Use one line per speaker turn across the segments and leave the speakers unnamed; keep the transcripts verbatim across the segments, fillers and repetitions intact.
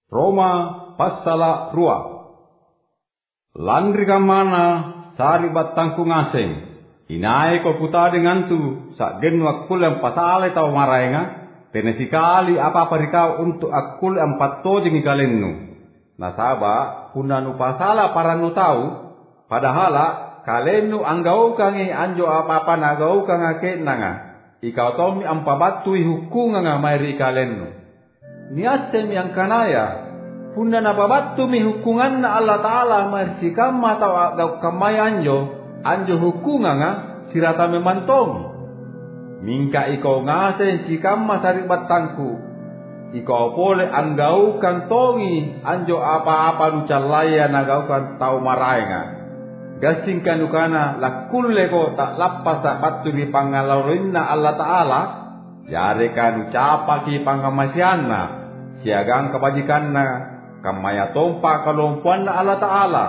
Roma pasala rua. Landri kamana sari batangku ngaseng. Inai ko puta dengan tu sak genwak kulam pasale tau maraenga. Tenesi kali apa-apa rikau untuk akul empat tojeng ikalennu. Nasaba punanu pasala paranu tahu. Padahal kalennu anggau kangi anjo apa-apa nagau kangake nanga. Ikau tomi ampabatui hukunga mairi kalennu. Niasem yang kanaya. Punda napabatu mi hukungan na Allah Ta'ala marsikam atau agak kamay anjo. Anjo hukunga nga sirata memantong. Mingka ikaw ngasen sikam masari batangku. Ikaw pole anggau kang tongi anjo apa-apa nucalaya nagau kan tau maray nga. Gasing kanukana lakulle ko tak lapas sa batu di pangalawin na Allah Ta'ala. Yare kan ucapaki pangamasyan na. Siagang kebajikan na kamaya tompa kalompuan na Allah Ta'ala.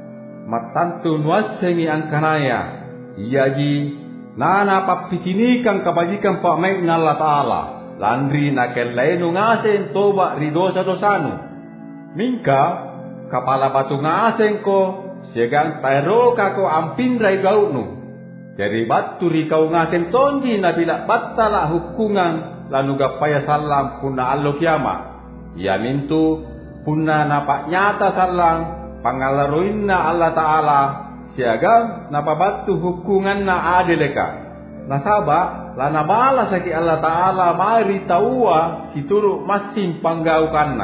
Matantu nuasengi ang kanaya. Iya ji nana papicinikan kebajikan pak maik na Allah Ta'ala. Landri na kelainu ngasen toba ridosa dosanu. Mingka kapala batu ngasen ko siagang tairo kako ampin rai gaunu. Jadi batu rikau ngasen tonji nabila batala hukungan lanu gapaya salam puna allo kiamat. Ia mintu punna napak nyata salang pangalaruin na Allah Ta'ala siagam napabatu hukungan na adeleka. Nasaba lana bala saki Allah Ta'ala mari taua situru masim panggaukanna.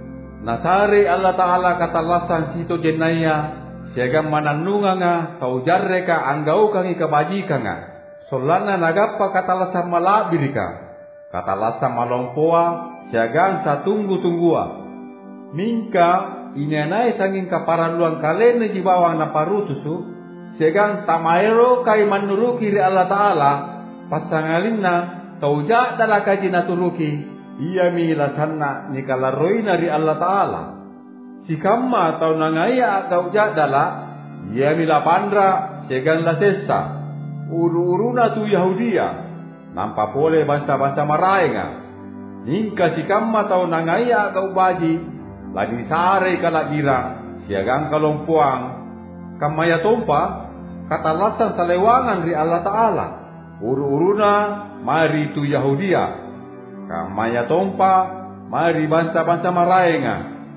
Nasari Allah Ta'ala katalasan sito jenaya siagam mananunga nga tau jarreka anggau kangi kabajika nga. Solana nagapa katalasan malabirika. Katalasan malongpoa siagam sa tunggu-tunggua. Mingka inanay sanging kaparaluan kalene di bawah na parutusu siagang tamaero kay manuruki ri Allah Ta'ala pasangalinna tauja dalaka jinaturuki iya milasanna ni kalaroina ri Allah Ta'ala sikamma tau nangaya tauja dala iya milapandra siagang lasesa uru-uruna tu Yahudia nampa pole bangsa-bangsa maraenga ningka sikamma tau nangaya kau baji ladi sare kalakira siagang kalompuang kamaya tompa katalasan salewangan ri Allah Ta'ala uru-uruna mari tu Yahudia kamaya tompa mari bangsa-bangsa maraenga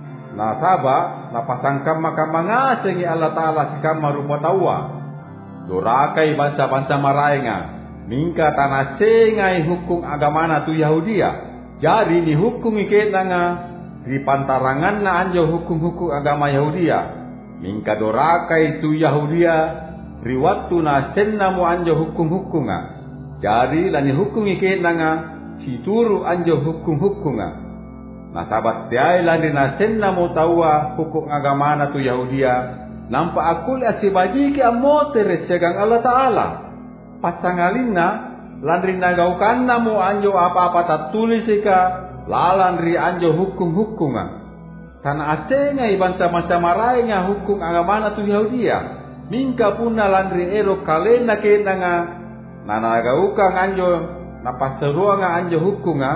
nasaba napasangkam makamangasengi Allah Ta'ala sikam marupa tawa dorakai bangsa-bangsa maraenga mingka tanasengai hukum agamana tu Yahudia jadi ni hukum ikenanga di pantarangan na anjo hukum-hukum agama Yahudia. Mingka doraka itu Yahudia riwatu na senna mo anjo hukum-hukunga. Jadi lani hukum ike nanga situru anjo hukum-hukunga. Nasabat tiay lani na senna mo tawa hukum agama na tu Yahudia. Nampa akul asibaji ke amote resegang Allah Ta'ala. Pasangalina landri nagaukan na mo anjo apa-apa tatulis ika. Lalan ri anjo hukum-hukunga. Sana asenga ibanta masa maraenga hukum agamana tu Yahudia. Mingka puna landri ero kalena kenanga. Nanagauka anjo napaseruanga anjo hukunga.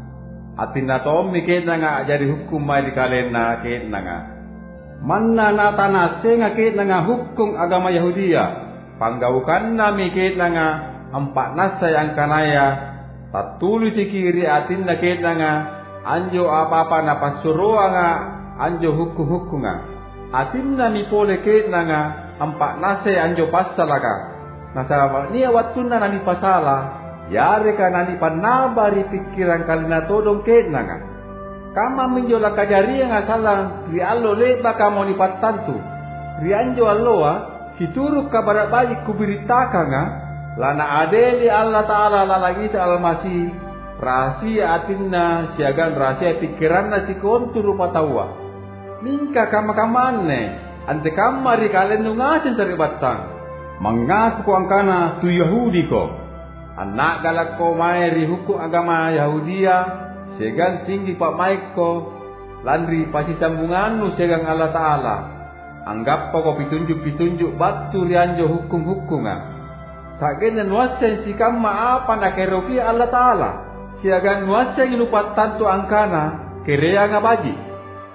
Atina tomi kenanga jadi hukum mai di kalena kenanga. Manna natana asenga kenanga hukum agama Yahudia. Panggaukan nami kenanga empat nasa yang kanaya. Tatuli sikiri atin na kenanga anjo apa-apa na pasuruanga nga anjo hukum-hukunga. Atin na mi pole kenanga ampak nase anjo pasalaka. Nasaba niya watuna na ni pasala yare ka na ni panabari pikiran kalina todong kenanga. Kama minjola kajari nga salang ri allo leba kamo ni patantu. Ri anjo alloa situru kabarat balik kubiritaka nga lana adeli Allah Ta'ala lalagi sa almasi rahasia atinna siagan rahasia pikiran na si kontu rupa tawa. Mingka kama-kamane ante kamari kalen nungasin sa ribatang. Mengaku ko ang kana tu Yahudi ko. Anak galak ko may rihukum agama Yahudia siagan tinggi pak maik ko landri pasisambungan nu siagang Allah Ta'ala. Anggap pa ko pitunjuk-pitunjuk batu rianjo hukum-hukunga. Sagen nuasen si kamma apa na keroki Allah Ta'ala. Siagan nuasen ilupat tantu angkana kerea ngabaji.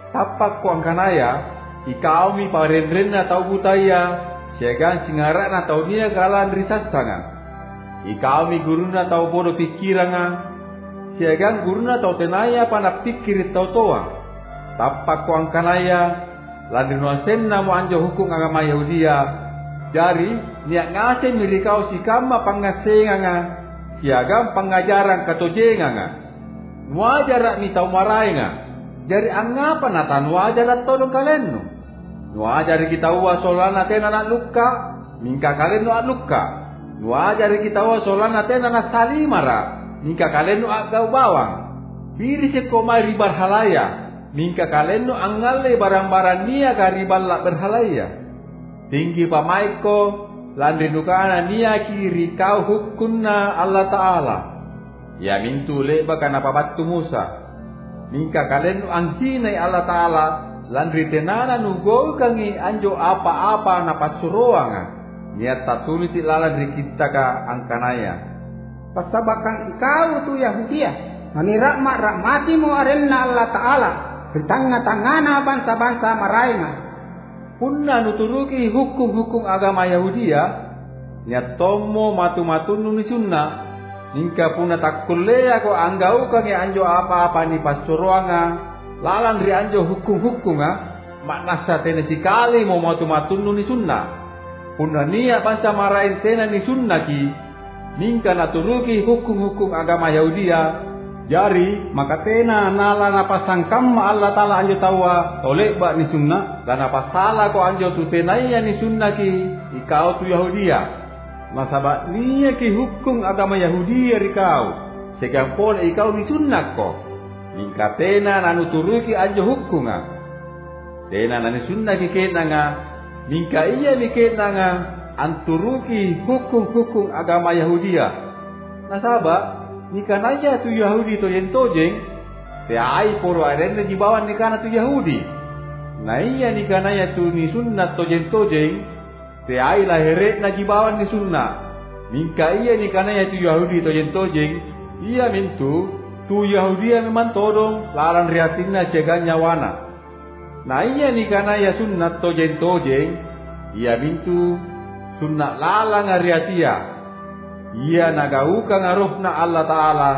Tapak ko ang kanaya, ikaw mi parendren na tau butaya, siagang singarak na tau niya galan risasanga. Ikaw mi guru na tau bodo pikiranga, siagang guru na tau tenaya panak pikirit tau toa. Tapak ko ang kanaya, landin wasen na mo anjo hukum agama Yahudia, jari niak ngase mirikau sikama pangasenganga, siagang pengajaran katojenganga. Nuajarak mi tau marainga. Jari angapa natan wajarat tolong kalian no. Nuajari kita wa solana tena nak luka, mingka kalian no luka. Nuajari kita wa solana tena nak salimara, mingka kalian no agau bawang. Biri sekomai ribar halaya, mingka kalian no angale barang-barang nia ka ribar lak berhalaya. Tinggi pamaiko, landrinukana nia kiri kau hukunna Allah Ta'ala. Ya mintu leba kana pabatu Musa. Mingka kalian anghinay Allah Ta'ala, landri tenana nugol kangi anjo apa-apa na pasuruanga. Niat tatuli silalan ri kita ka angkanaya.
Pasabakang ikaw tu Yahudia, nanirak mak rahmati mo arenna Allah Ta'ala, bertanga-tangana bangsa-bangsa marainga.
Punna nuturuki hukum-hukum agama Yahudia, niat tomo matu-matun nuni sunnah. Ningka puna takkulea ko anggau kangi anjo apa-apa ni pasuruanga, lalang ri anjo hukum-hukunga, maknasa tena sikali mo matu-matun nuni sunnah. Puna niya panca marain tena ni sunnah ki, ningka naturuki hukum-hukum agama Yahudia, jari maka tena nala napasangkam Allah Ta'ala anjo tawa, tolek ba ni sunnah, dan napasala ko anjo tu tenaya ni sunnah ki, ikau tu Yahudia. Masabak niya ki hukum agama Yahudi rikau, segang pol ikau ni sunnah ko. Mingka tena nanu turuki anjo hukunga. Tena nanu sunnah ki kenanga, mingka iya mi kenanga anturuki hukum-hukum agama Yahudia. Nasabak nika naya tu Yahudi to yen tojeng, te ai poro arenne di bawah nikana tu Yahudi. Na iya nika naya tu ni sunnah to yen tojeng. Te ai laheret na jibawan ni sunnah. Mingka iya ni kana ya tu Yahudi to jen tojeng, iya mintu tu Yahudi memang todong laran riatina cegan nyawana. Na iya ni kana ya sunnah to jen tojeng, iya mintu sunnah lalang riatia. Iya nagauka ngaruhna Allah Ta'ala.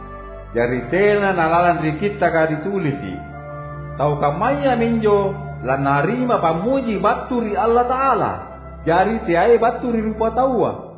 Jari tena nalalan ri kita ka ditulisi. Tau kamaya minjo lan narima pamuji baturi Allah Ta'ala. Jari tiai batu rupa tawa.